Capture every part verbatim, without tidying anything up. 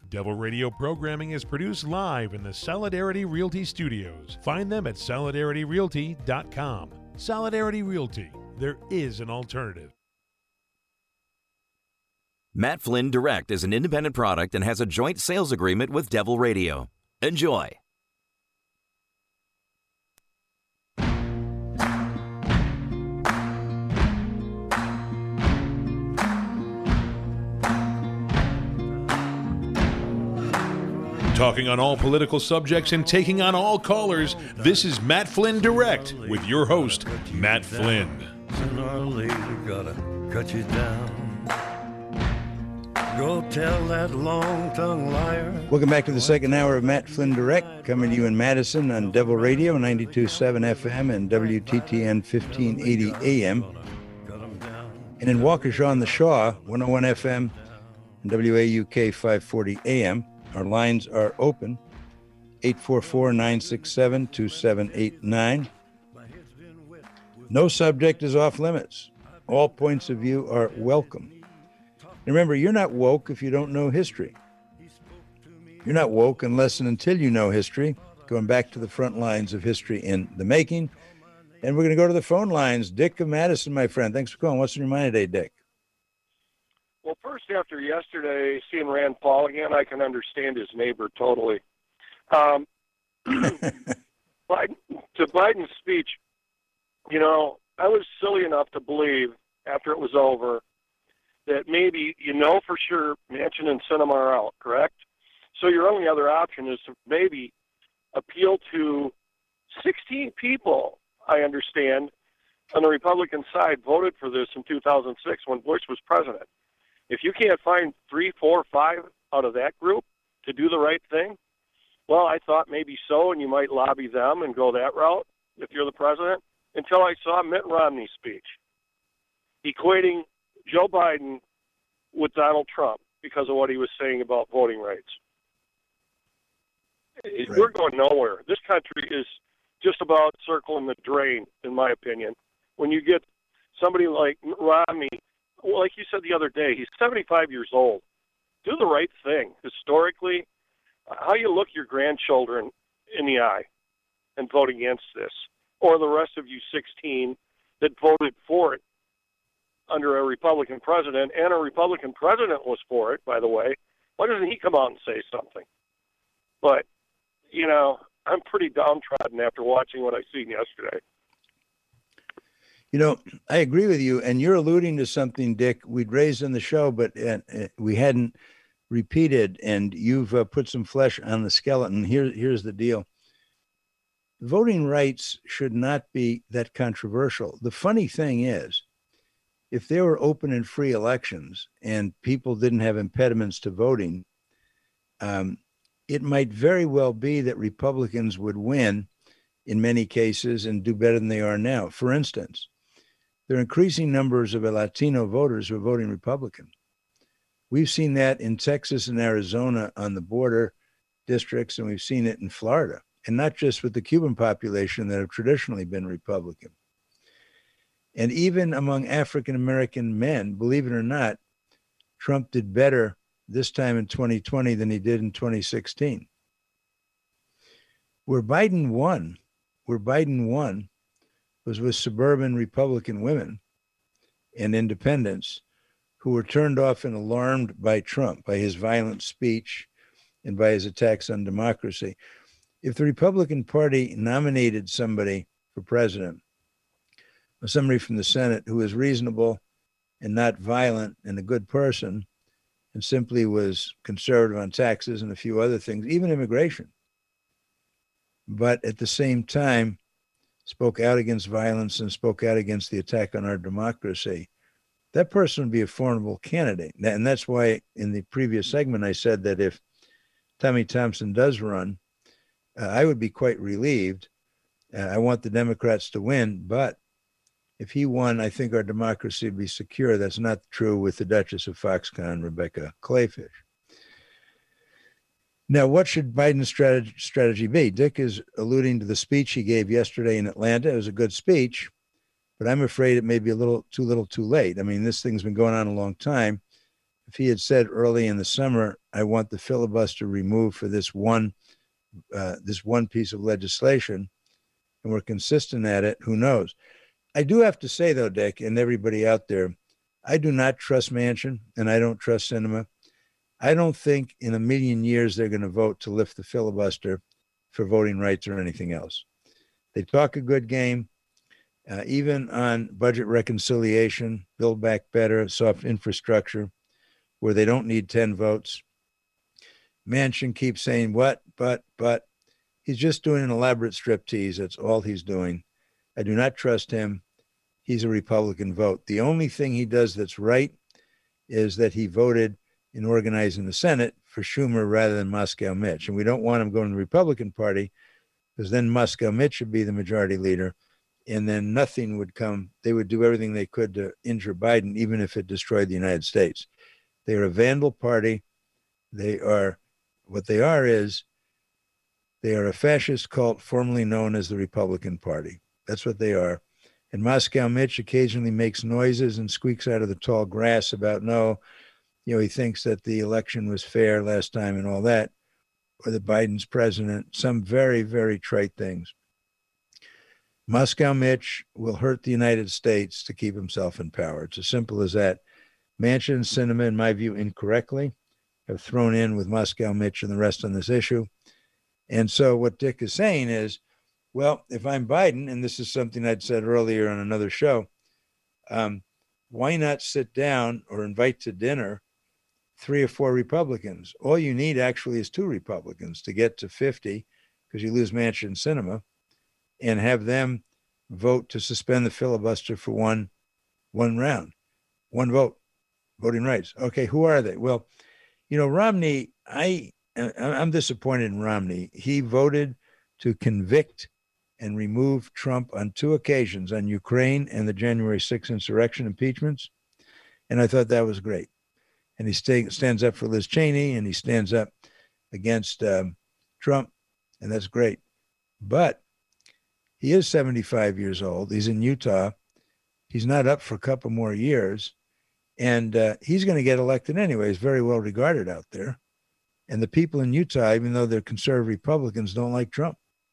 Devil Radio programming is produced live in the Solidarity Realty Studios. Find them at solidarity realty dot com. Solidarity Realty. There is an alternative. Matt Flynn Direct is an independent product and has a joint sales agreement with Devil Radio. Enjoy. Talking on all political subjects and taking on all callers, this is Matt Flynn Direct with your host, Matt Flynn. Sooner or later, gotta cut you down. Go tell that long-tongued liar. Welcome back to the second hour of Matt Flynn Direct, coming to you in Madison on Devil Radio, ninety-two point seven F M and W T T N fifteen eighty A M. And in Waukesha on the Shaw, one oh one F M and W A U K five forty A M. Our lines are open, eight four four, nine six seven, two seven eight nine. No subject is off limits. All points of view are welcome. And remember, you're not woke if you don't know history. You're not woke unless and until you know history, going back to the front lines of history in the making. And we're going to go to the phone lines. Dick of Madison, my friend. Thanks for calling. What's on your mind today, Dick? Well, first, after yesterday, seeing Rand Paul again, I can understand his neighbor totally. Um, Biden, to Biden's speech, you know, I was silly enough to believe after it was over that maybe, you know for sure, Manchin and Sinema are out, correct? So your only other option is to maybe appeal to sixteen people, I understand, on the Republican side voted for this in two thousand six when Bush was president. If you can't find three, four, five out of that group to do the right thing, well, I thought maybe so, and you might lobby them and go that route if you're the president, until I saw Mitt Romney's speech, equating Joe Biden with Donald Trump because of what he was saying about voting rights. Right. We're going nowhere. This country is just about circling the drain, in my opinion. When you get somebody like Romney, well, like you said the other day, he's seventy-five years old. Do the right thing. Historically, how you look your grandchildren in the eye and vote against this, or the rest of you sixteen that voted for it under a Republican president, and a Republican president was for it, by the way. Why doesn't he come out and say something? But, you know, I'm pretty downtrodden after watching what I seen yesterday. You know, I agree with you, and you're alluding to something, Dick, we'd raised in the show, but uh, we hadn't repeated, and you've uh, put some flesh on the skeleton. Here, here's the deal. Voting rights should not be that controversial. The funny thing is, if there were open and free elections and people didn't have impediments to voting, um, it might very well be that Republicans would win in many cases and do better than they are now. For instance, there are increasing numbers of Latino voters who are voting Republican. We've seen that in Texas and Arizona on the border districts, and we've seen it in Florida, and not just with the Cuban population that have traditionally been Republican. And even among African-American men, believe it or not, Trump did better this time in twenty twenty than he did in twenty sixteen. Where Biden won, where Biden won was with suburban Republican women and independents who were turned off and alarmed by Trump, by his violent speech and by his attacks on democracy. If the Republican Party nominated somebody for president, or somebody from the Senate who was reasonable and not violent and a good person, and simply was conservative on taxes and a few other things, even immigration, but at the same time spoke out against violence and spoke out against the attack on our democracy, that person would be a formidable candidate. And that's why in the previous segment I said that if Tommy Thompson does run, uh, I would be quite relieved. Uh, I want the Democrats to win, but if he won, I think our democracy would be secure. That's not true with the Duchess of Foxconn, Rebecca Clayfish. Now, what should Biden's strategy, strategy be? Dick is alluding to the speech he gave yesterday in Atlanta. It was a good speech, but I'm afraid it may be a little too little too late. I mean, this thing's been going on a long time. if he had said early in the summer, I want the filibuster removed for this one, uh, this one piece of legislation, and we're consistent at it, who knows? I do have to say, though, Dick, and everybody out there, I do not trust Manchin, and I don't trust Sinema. I don't think in a million years they're going to vote to lift the filibuster for voting rights or anything else. They talk a good game, uh, even on budget reconciliation, build back better, soft infrastructure, where they don't need ten votes. Manchin keeps saying what, but, but. He's just doing an elaborate striptease. That's all he's doing. I do not trust him. He's a Republican vote. The only thing he does that's right is that he voted in organizing the Senate for Schumer rather than Moscow Mitch. And we don't want him going to the Republican Party, because then Moscow Mitch would be the majority leader, and then nothing would come. They would do everything they could to injure Biden, even if it destroyed the United States. They are a vandal party. They are, what they are is, they are a fascist cult formerly known as the Republican Party. That's what they are. And Moscow Mitch occasionally makes noises and squeaks out of the tall grass about, no, you know, he thinks that the election was fair last time and all that, or that Biden's president, some very, very trite things. Moscow Mitch will hurt the United States to keep himself in power. It's as simple as that. Manchin and Sinema, in my view, incorrectly, have thrown in with Moscow Mitch and the rest on this issue. And so what Dick is saying is, well, if I'm Biden, and this is something I'd said earlier on another show, um, why not sit down or invite to dinner three or four Republicans? All you need actually is two Republicans to get to fifty, because you lose Manchin and Sinema, and have them vote to suspend the filibuster for one, one round, one vote, voting rights. Okay, who are they? Well, you know, Romney, I... I'm disappointed in Romney. He voted to convict and remove Trump on two occasions, on Ukraine and the January sixth insurrection impeachments. And I thought that was great. And he stay, stands up for Liz Cheney, and he stands up against um, Trump, and that's great. But he is seventy-five years old. He's in Utah. He's not up for a couple more years. And uh, he's going to get elected anyway. He's very well regarded out there. And the people in Utah, even though they're conservative Republicans, don't like Trump.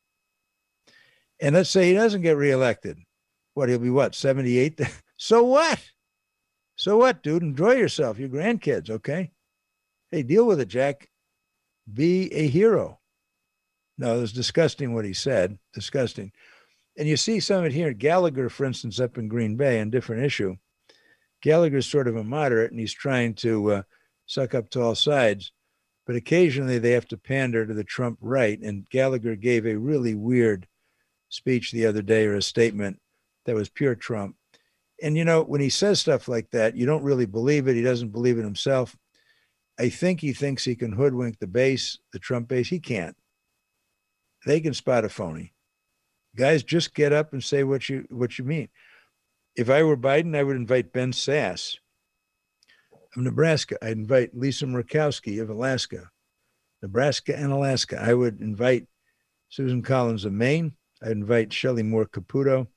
And let's say he doesn't get reelected. What, he'll be what, seventy-eight? So what? So what, dude? Enjoy yourself, your grandkids, okay? Hey, deal with it, Jack. Be a hero. No, it was disgusting what he said. Disgusting. And you see some of it here. Gallagher, for instance, up in Green Bay, on a different issue. Gallagher's sort of a moderate, and he's trying to uh, suck up to all sides. But occasionally they have to pander to the Trump right. And Gallagher gave a really weird speech the other day, or a statement that was pure Trump. And, you know, when he says stuff like that, you don't really believe it. He doesn't believe it himself. I think he thinks he can hoodwink the base, the Trump base. He can't. They can spot a phony. Guys, just get up and say what you what you mean. If I were Biden, I would invite Ben Sass of Nebraska. I'd invite Lisa Murkowski of Alaska, Nebraska and Alaska. I would invite Susan Collins of Maine. I'd invite Shelley Moore Caputo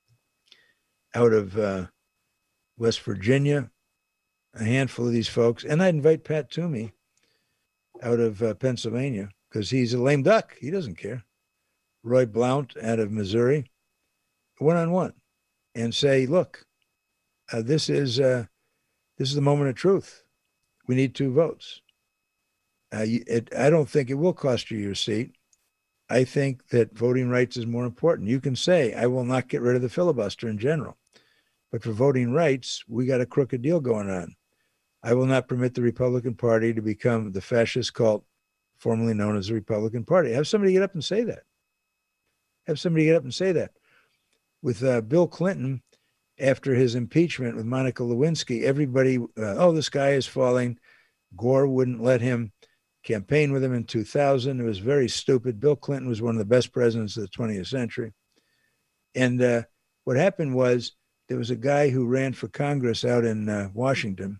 out of uh, West Virginia, a handful of these folks. And I'd invite Pat Toomey out of uh, Pennsylvania, because he's a lame duck. He doesn't care. Roy Blount out of Missouri, one-on-one, and say, look, uh, this is uh, this is the moment of truth. We need two votes. Uh, it, I don't think it will cost you your seat. I think that voting rights is more important. You can say, I will not get rid of the filibuster in general. But for voting rights, we got a crooked deal going on. I will not permit the Republican Party to become the fascist cult formerly known as the Republican Party. Have somebody get up and say that. Have somebody get up and say that. With uh, Bill Clinton, after his impeachment with Monica Lewinsky, everybody, uh, oh, this guy is falling. Gore wouldn't let him campaign with him in two thousand. It was very stupid. Bill Clinton was one of the best presidents of the twentieth century. And uh, what happened was there was a guy who ran for Congress out in uh, Washington,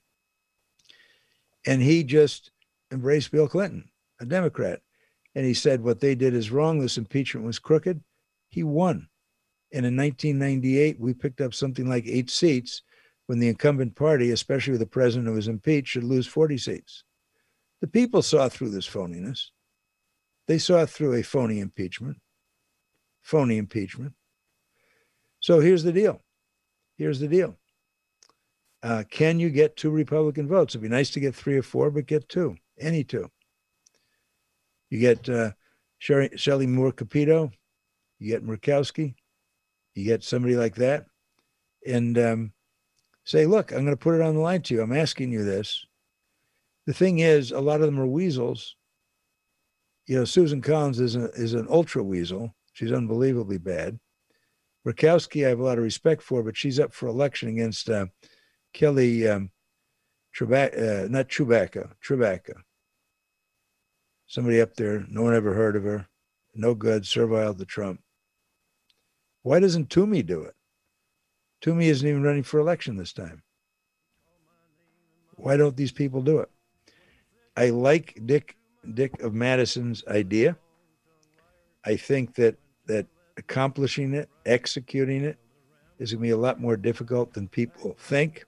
and he just embraced Bill Clinton, a Democrat. And he said, what they did is wrong. This impeachment was crooked. He won. And in nineteen ninety-eight, we picked up something like eight seats. when the incumbent party, especially with the president who was impeached, should lose forty seats. The people saw through this phoniness. They saw through a phony impeachment. Phony impeachment. So here's the deal. Here's the deal. Uh, can you get two Republican votes? It'd be nice to get three or four, but get two. Any two. You get uh, Sherry, Shelley Moore Capito. You get Murkowski. You get somebody like that. And um, say, look, I'm going to put it on the line to you. I'm asking you this. The thing is, a lot of them are weasels. You know, Susan Collins is, a, is an ultra weasel. She's unbelievably bad. Murkowski, I have a lot of respect for, but she's up for election against uh, Kelly um, Trebek, uh, not Chewbacca, Trebacca. Somebody up there, no one ever heard of her. No good, servile to Trump. Why doesn't Toomey do it? Toomey isn't even running for election this time. Why don't these people do it? I like Dick Dick of Madison's idea. I think that that accomplishing it, executing it, is going to be a lot more difficult than people think.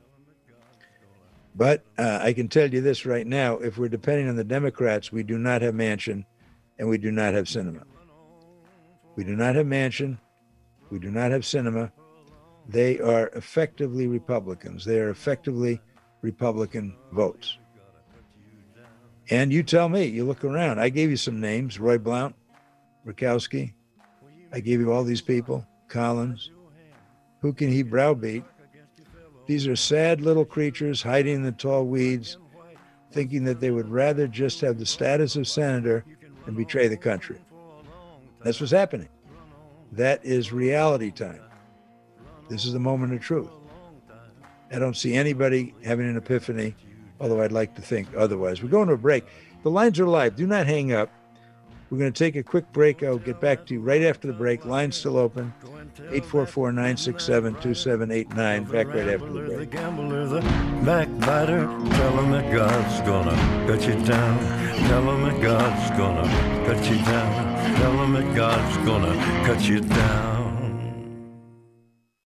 But uh, I can tell you this right now, if we're depending on the Democrats, we do not have Manchin and we do not have Sinema. We do not have Manchin. We do not have Sinema. They are effectively Republicans. They are effectively Republican votes. And you tell me, you look around. I gave you some names, Roy Blount, Murkowski. I gave you all these people, Collins. Who can he browbeat? These are sad little creatures hiding in the tall weeds, thinking that they would rather just have the status of senator than betray the country. That's what's happening. That is reality time. This is the moment of truth. I don't see anybody having an epiphany, although I'd like to think otherwise. We're going to a break. The lines are live. Do not hang up. We're going to take a quick break. I'll get back to you right after the break. Line's still open. eight four four, nine six seven, two seven eight nine. Back right after the break. The gambler, the backbiter, tell him that God's gonna cut you down. Tell him that God's gonna cut you down. Tell him that God's gonna cut you down.